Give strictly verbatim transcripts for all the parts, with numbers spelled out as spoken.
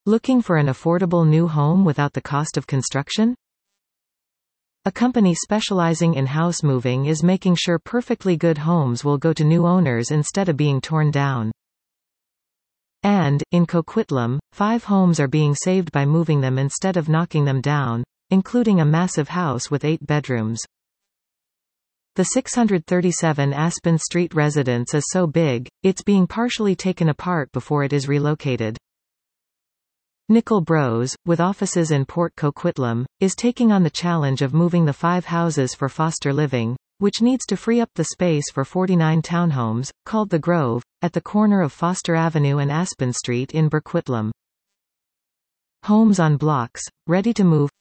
Looking for an affordable new home without the cost of construction? A company specializing in house moving is making sure perfectly good homes will go to new owners instead of being torn down. And, in Coquitlam, five homes are being saved by moving them instead of knocking them down, including a massive house with eight bedrooms. The six hundred thirty-seven Aspen Street residence is so big, it's being partially taken apart before it is relocated. Nickel Bros, with offices in Port Coquitlam, is taking on the challenge of moving the five houses for Foster Living, which needs to free up the space for forty-nine townhomes, called The Grove, at the corner of Foster Avenue and Aspen Street in Burquitlam. Homes on blocks, ready to move.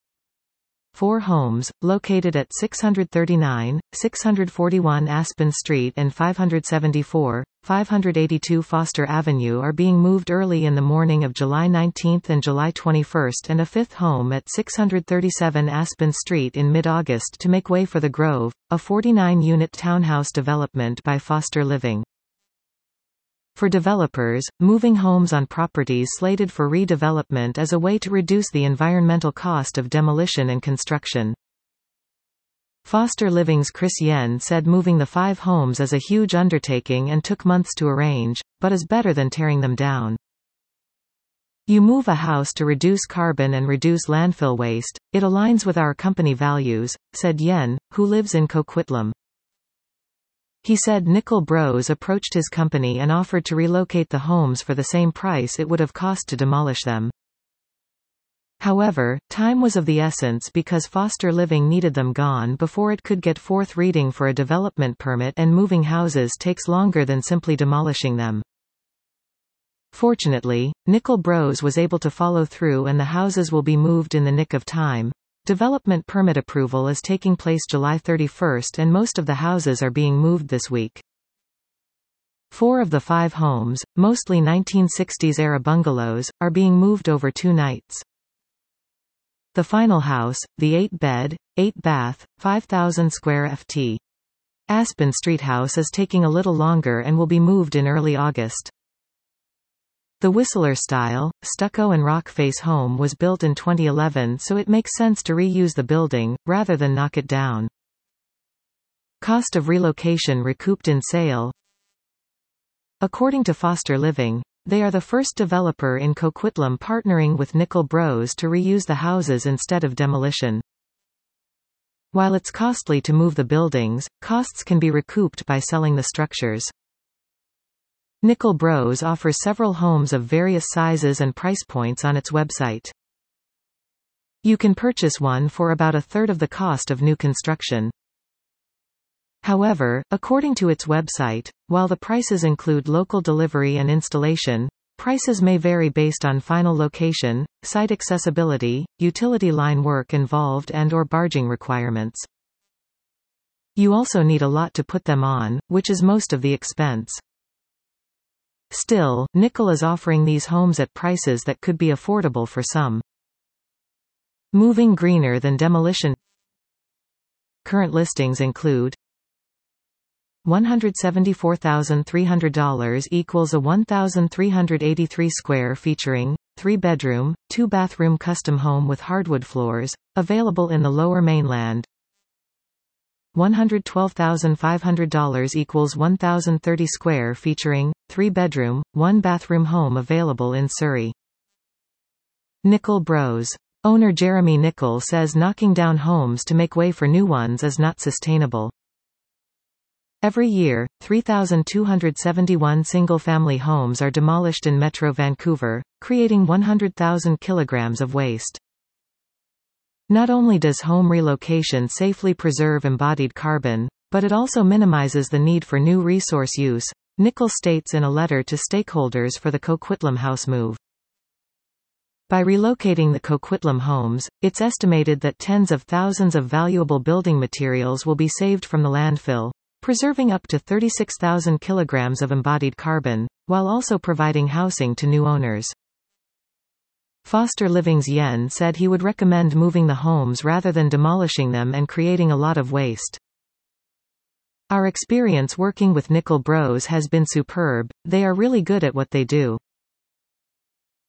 Four homes, located at six hundred thirty-nine, six hundred forty-one Aspen Street and five hundred seventy-four, five hundred eighty-two Foster Avenue are being moved early in the morning of July nineteenth and July twenty-first, and a fifth home at six hundred thirty-seven Aspen Street in mid-August to make way for The Grove, a forty-nine unit townhouse development by Foster Living. For developers, moving homes on properties slated for redevelopment is a way to reduce the environmental cost of demolition and construction. Foster Living's Chris Yen said moving the five homes is a huge undertaking and took months to arrange, but is better than tearing them down. You move a house to reduce carbon and reduce landfill waste. It aligns with our company values, said Yen, who lives in Coquitlam. He said Nickel Bros approached his company and offered to relocate the homes for the same price it would have cost to demolish them. However, time was of the essence because Foster Living needed them gone before it could get fourth reading for a development permit, and moving houses takes longer than simply demolishing them. Fortunately, Nickel Bros was able to follow through and the houses will be moved in the nick of time. Development permit approval is taking place July thirty-first and most of the houses are being moved this week. Four of the five homes, mostly nineteen sixties-era bungalows, are being moved over two nights. The final house, the eight-bed, eight-bath, five thousand square feet Aspen Street house is taking a little longer and will be moved in early August. The Whistler-style, stucco and rock face home was built in twenty eleven, so it makes sense to reuse the building, rather than knock it down. Cost of relocation recouped in sale. According to Foster Living, they are the first developer in Coquitlam partnering with Nickel Bros to reuse the houses instead of demolition. While it's costly to move the buildings, costs can be recouped by selling the structures. Nickel Bros offers several homes of various sizes and price points on its website. You can purchase one for about a third of the cost of new construction. However, according to its website, while the prices include local delivery and installation, prices may vary based on final location, site accessibility, utility line work involved and/or barging requirements. You also need a lot to put them on, which is most of the expense. Still, Nickel is offering these homes at prices that could be affordable for some. Moving greener than demolition. Current listings include one hundred seventy-four thousand three hundred dollars equals a one thousand three hundred eighty-three square featuring three bedroom, two bathroom custom home with hardwood floors, available in the Lower Mainland. one hundred twelve thousand five hundred dollars equals one thousand thirty square featuring three bedroom, one bathroom home available in Surrey. Nickel Bros. Owner Jeremy Nickel says knocking down homes to make way for new ones is not sustainable. Every year, three thousand two hundred seventy-one single-family homes are demolished in Metro Vancouver, creating one hundred thousand kilograms of waste. Not only does home relocation safely preserve embodied carbon, but it also minimizes the need for new resource use, Nickel states in a letter to stakeholders for the Coquitlam house move. By relocating the Coquitlam homes, it's estimated that tens of thousands of valuable building materials will be saved from the landfill, preserving up to thirty-six thousand kilograms of embodied carbon, while also providing housing to new owners. Foster Living's Yen said he would recommend moving the homes rather than demolishing them and creating a lot of waste. Our experience working with Nickel Bros has been superb. They are really good at what they do.